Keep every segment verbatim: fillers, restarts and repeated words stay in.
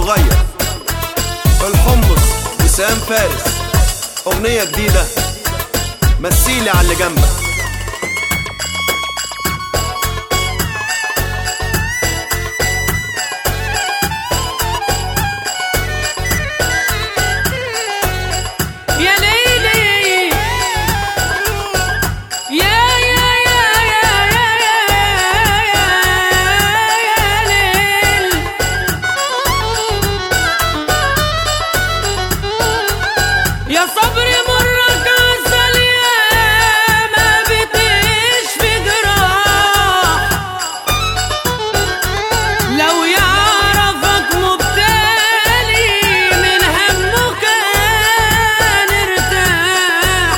الصغير الحمص وسام فارس، أغنية جديدة مثيلي على اللي جنبك. يا صبري مرك عسل يا ما بتشفي جراح، لو يعرفك مبتلي من همه كان ارتاح،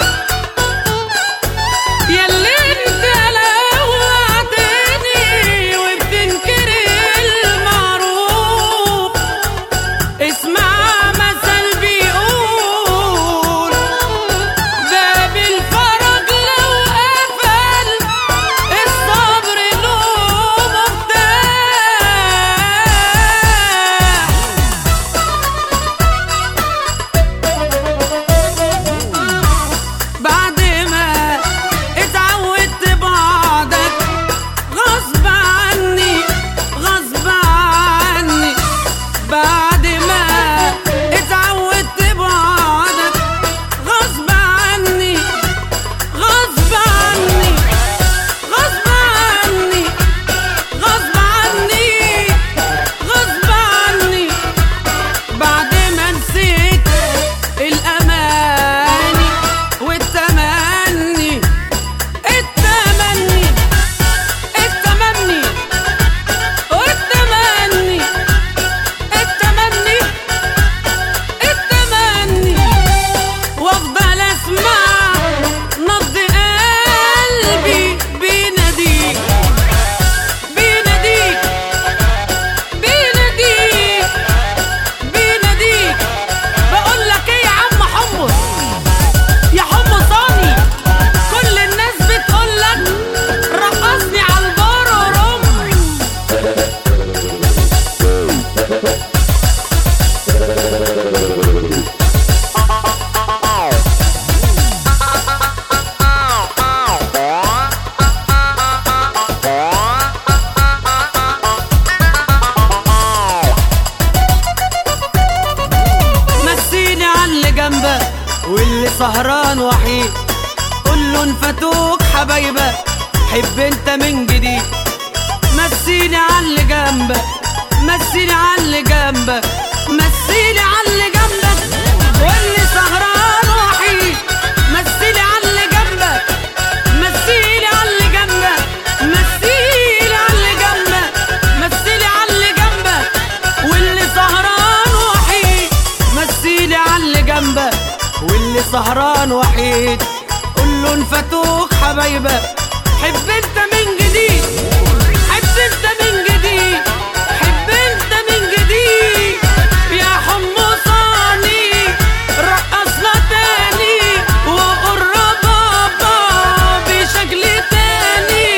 ياللي انت لوعتني وبتنكر المعروف، اسمع واللي سهران وحيد كله انفتوك حبايبك، حب انت من جديد، مسيني عاللي جنبك، مسيني عاللي جنبك، مسيني عاللي جنبك، واللي سهران وحيد مسيني عاللي جنبك، مسيني عاللي جنبك، مسيني عاللي جنبك، مسيني عاللي جنبك، واللي سهران وحيد مسيني عاللي جنبك، واللي سهران وحيد قوله انفتوك حبايبك، حب انت من جديد، حب انت من جديد، حب انت من جديد، يا حمصاني رقصنا تاني وقربها بشكل تاني.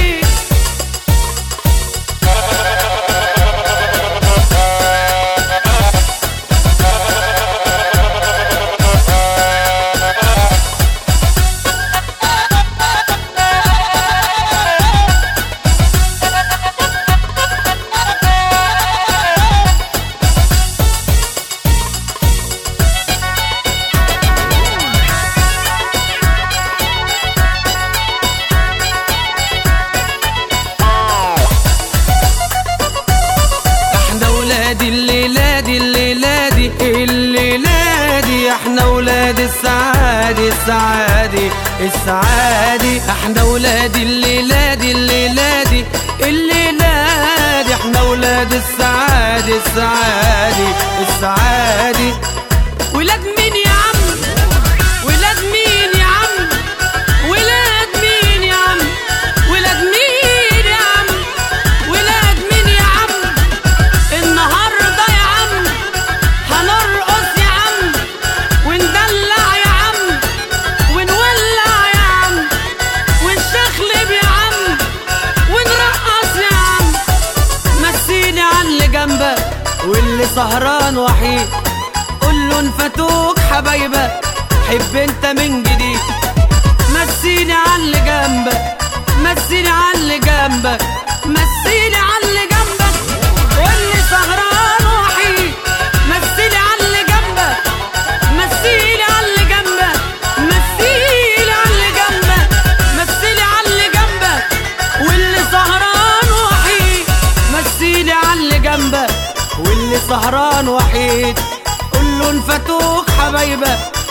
الليلة دي الليلة دي الليلة دي احنا ولاد السعادة السعادة السعادة، احنا ولاد الليلة دي الليلة دي الليلة دي احنا ولاد السعادة السعادة السعادة. ولاد مين يا عم؟ ولاد مين يا عم؟ ولاد مين يا عم؟ ولاد مين يا عم؟ ولاد مين يا عم؟ النهارده يا عم هنرقص يا عم، وندلع يا عم، ونولع يا عم، ونشخلب يا عم، ونرقص يا عم. مسيني عاللي جنبك واللي واللي سهران وحيد قول له انفتوك حبايبك حب انت من جديد. مسيني عاللي جنبك مسيني عاللي جنبك مسيني عاللي جنبك واللي سهران وحيد مسيني عاللي جنبك مسيني عاللي جنبك مسيني عاللي جنبك مسيني عاللي جنبك واللي سهران وحيد مسيني عاللي جنبك واللي سهران وحيد قول له انفتوك حبايبك